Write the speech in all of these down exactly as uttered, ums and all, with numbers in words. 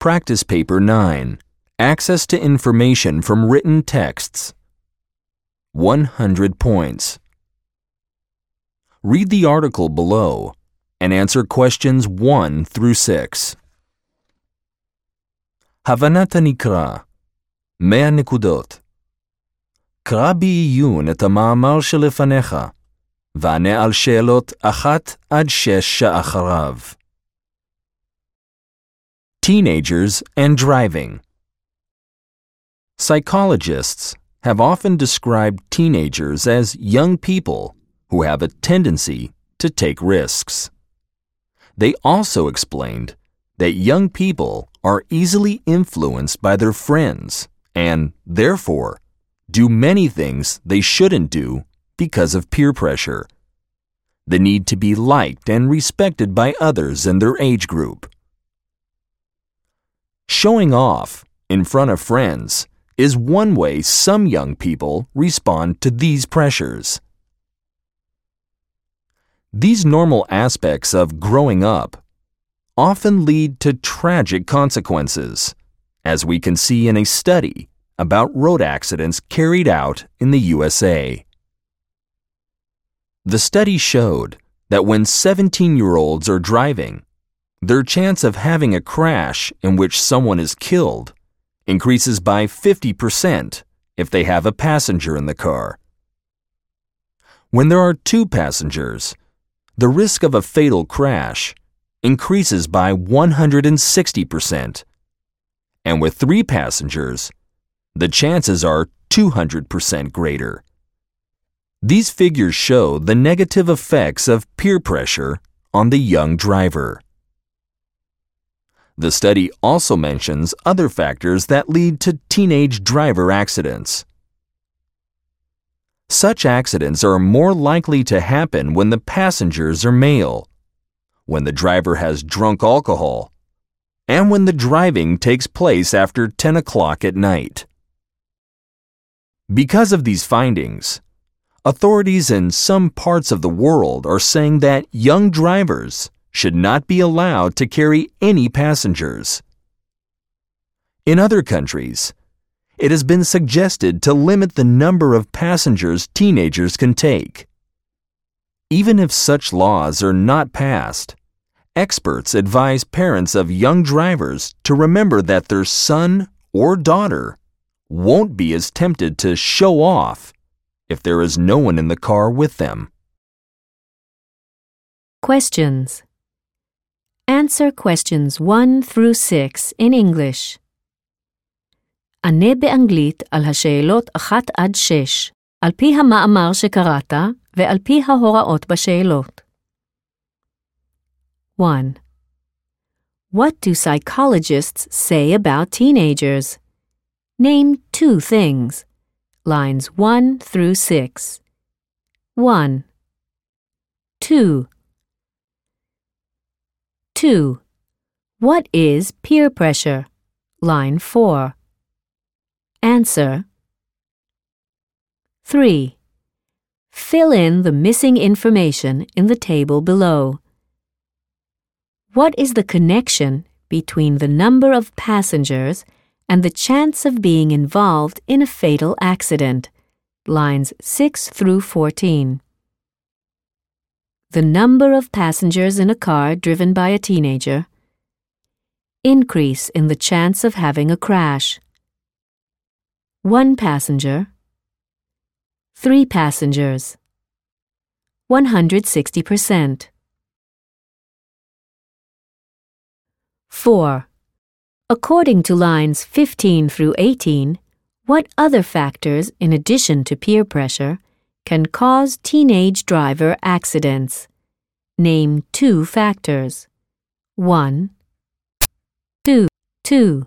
Practice Paper nine. Access to information from written texts. one hundred points. Read the article below and answer questions one through six. הבנת הנקרא, מאה נקודות. קרא בעיון את המאמר שלפניך, וענה על שאלות אחת עד שש שאחריו. Teenagers and driving. Psychologists have often described teenagers as young people who have a tendency to take risks. They also explained that young people are easily influenced by their friends and, therefore, do many things they shouldn't do because of peer pressure, the need to be liked and respected by others in their age group. Showing off in front of friends is one way some young people respond to these pressures. These normal aspects of growing up often lead to tragic consequences, as we can see in a study about road accidents carried out in the U S A. The study showed that when seventeen-year-olds are driving, their chance of having a crash in which someone is killed increases by fifty percent if they have a passenger in the car. When there are two passengers, the risk of a fatal crash increases by one hundred sixty percent, and with three passengers, the chances are two hundred percent greater. These figures show the negative effects of peer pressure on the young driver. The study also mentions other factors that lead to teenage driver accidents. Such accidents are more likely to happen when the passengers are male, when the driver has drunk alcohol, and when the driving takes place after ten o'clock at night. Because of these findings, authorities in some parts of the world are saying that young drivers should not be allowed to carry any passengers. In other countries, it has been suggested to limit the number of passengers teenagers can take. Even if such laws are not passed, experts advise parents of young drivers to remember that their son or daughter won't be as tempted to show off if there is no one in the car with them. Questions. Answer questions one through six in English. ענה באנגלית על השאלות אחת עד שש, על פי המאמר שקראת ועל פי ההוראות בשאלות. one. What do psychologists say about teenagers? Name two things. Lines one through six. one. two. two. What is peer pressure? Line four. Answer. three. Fill in the missing information in the table below. What is the connection between the number of passengers and the chance of being involved in a fatal accident? Lines six through fourteen. The number of passengers in a car driven by a teenager. Increase in the chance of having a crash. One passenger. Three passengers. one hundred sixty percent. four. According to lines fifteen through eighteen, what other factors, in addition to peer pressure, can cause teenage driver accidents? Name two factors. one. two. two.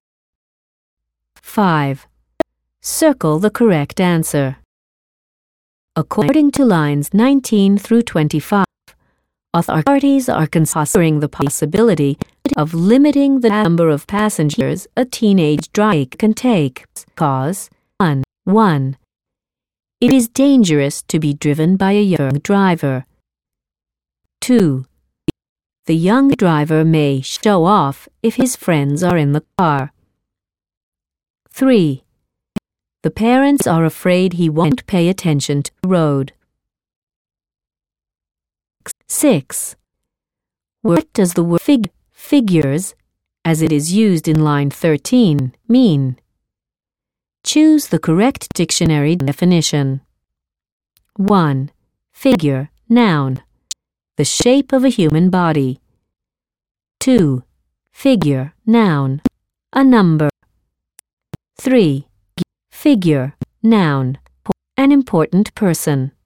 five. Circle the correct answer. According to lines nineteen through twenty-five, authorities are considering the possibility of limiting the number of passengers a teenage driver can take because one. one. It is dangerous to be driven by a young driver. two. The young driver may show off if his friends are in the car. three. The parents are afraid he won't pay attention to the road. six. What does the word fig figures, as it is used in line thirteen, mean? Choose the correct dictionary definition. one. Figure, noun, the shape of a human body. two. Figure, noun, a number. three. Figure, noun, an important person.